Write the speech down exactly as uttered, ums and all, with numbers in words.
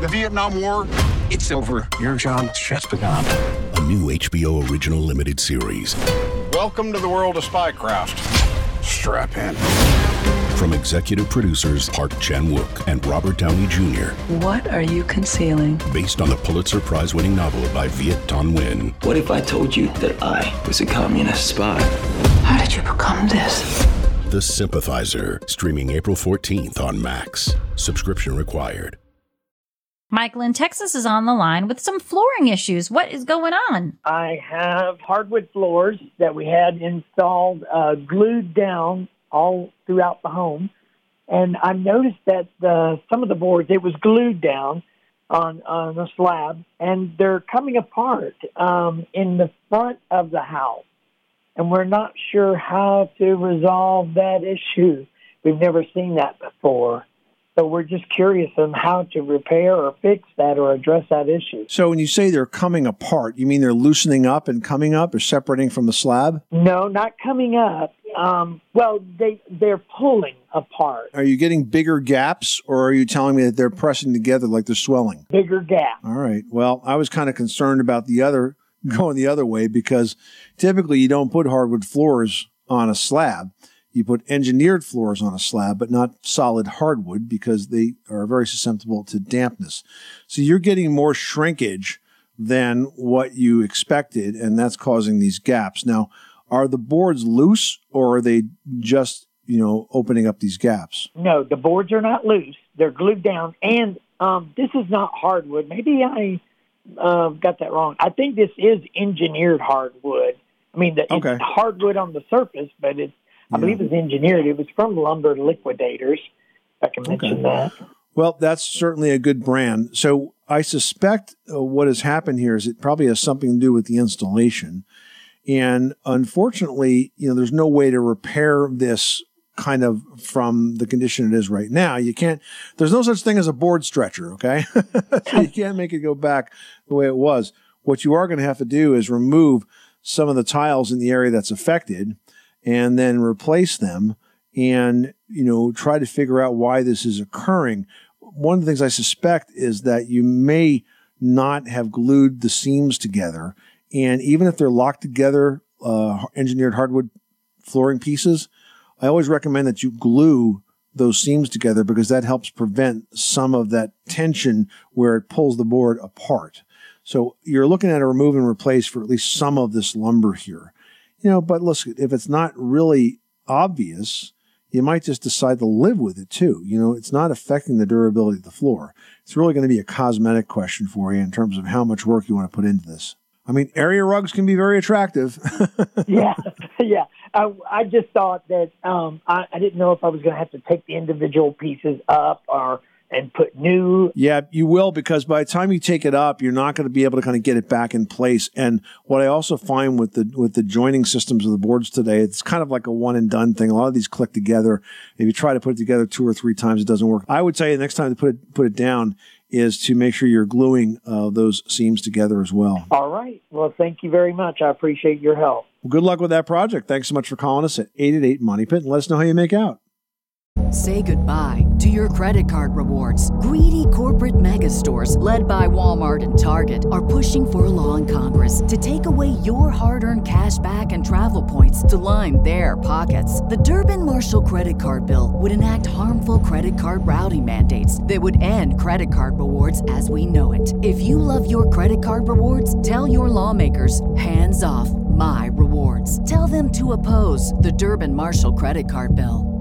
The Vietnam War, it's over. Your job has just begun. A new H B O original limited series. Welcome to the world of spycraft. Strap in. From executive producers Park Chan-wook and Robert Downey Junior What are you concealing? Based on the Pulitzer Prize-winning novel by Viet Thanh Nguyen. What if I told you that I was a communist spy? How did you become this? The Sympathizer, streaming April fourteenth on Max. Subscription required. Michael in Texas is on the line with some flooring issues. What is going on? I have hardwood floors that we had installed, uh, glued down all throughout the home. And I noticed that the, some of the boards, it was glued down on, on a slab, and they're coming apart um, in the front of the house. And we're not sure how to resolve that issue. We've never seen that before. So we're just curious on how to repair or fix that or address that issue. So when you say they're coming apart, you mean they're loosening up and coming up or separating from the slab? No, not coming up. Um, well, they, they're pulling apart. Are you getting bigger gaps, or are you telling me that they're pressing together like they're swelling? Bigger gaps. All right. Well, I was kind of concerned about the other, going the other way, because typically you don't put hardwood floors on a slab. You put engineered floors on a slab, but not solid hardwood, because they are very susceptible to dampness. So you're getting more shrinkage than what you expected, and that's causing these gaps. Now, are the boards loose, or are they just, you know, opening up these gaps? No, the boards are not loose. They're glued down, and um, this is not hardwood. Maybe I uh, got that wrong. I think this is engineered hardwood. I mean, the, okay. It's hardwood on the surface, but it's I yeah. believe it's engineered. It was from Lumber Liquidators, if I can mention okay. that. Well, that's certainly a good brand. So I suspect uh, what has happened here is it probably has something to do with the installation. And unfortunately, you know, there's no way to repair this kind of from the condition it is right now. You can't, there's no such thing as a board stretcher, okay? So you can't make it go back the way it was. What you are going to have to do is remove some of the tiles in the area that's affected, and then replace them and, you know, try to figure out why this is occurring. One of the things I suspect is that you may not have glued the seams together. And even if they're locked together, uh, engineered hardwood flooring pieces, I always recommend that you glue those seams together, because that helps prevent some of that tension where it pulls the board apart. So you're looking at a remove and replace for at least some of this lumber here. You know, but listen, if it's not really obvious, you might just decide to live with it too. You know, it's not affecting the durability of the floor. It's really going to be a cosmetic question for you in terms of how much work you want to put into this. I mean, area rugs can be very attractive. yeah, yeah. I, I just thought that um, I, I didn't know if I was going to have to take the individual pieces up or and put new. Yeah, you will, because by the time you take it up, you're not going to be able to kind of get it back in place. And what I also find with the with the joining systems of the boards today, it's kind of like a one and done thing. A lot of these click together. If you try to put it together two or three times, it doesn't work. I would tell you the next time to put it put it down is to make sure you're gluing uh, those seams together as well. All right. Well, thank you very much. I appreciate your help. Well, good luck with that project. Thanks so much for calling us at eight eight eight Money Pit, and let us know how you make out. Say goodbye to your credit card rewards. Greedy corporate mega stores, led by Walmart and Target, are pushing for a law in Congress to take away your hard-earned cash back and travel points to line their pockets. The Durbin-Marshall credit card bill would enact harmful credit card routing mandates that would end credit card rewards as we know it. If you love your credit card rewards, tell your lawmakers, hands off my rewards. Tell them to oppose the Durbin-Marshall credit card bill.